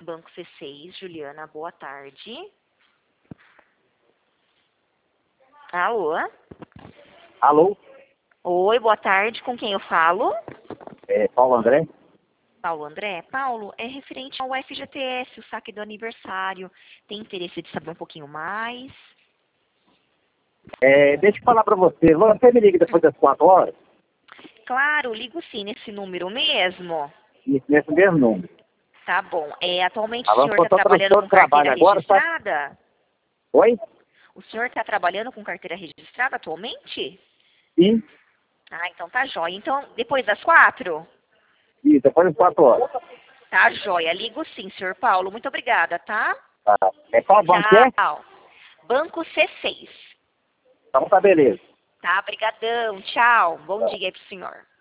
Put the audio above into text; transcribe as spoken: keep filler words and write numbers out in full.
Banco C seis, Juliana, boa tarde. Alô? Alô? Oi, boa tarde, com quem eu falo? É Paulo André? Paulo André. Paulo, é referente ao F G T S, o saque do aniversário. Tem interesse de saber um pouquinho mais? É, deixa eu falar pra você. Você me liga depois das quatro horas? Claro, ligo sim nesse número mesmo. Isso, nesse mesmo número. Tá bom. É, atualmente o Alô, senhor eu está tô pelo trabalhando seu com carteira trabalho agora, tá? registrada? Oi? O senhor está trabalhando com carteira registrada atualmente? Sim? Ah, então tá jóia. Então, depois das quatro? Isso, depois das quatro horas. Tá jóia. Ligo sim, senhor Paulo. Muito obrigada, tá? Tá. É qual banco que é? Tchau. Banco C seis. Então tá beleza. Tá, brigadão. Tchau. Bom dia aí pro senhor.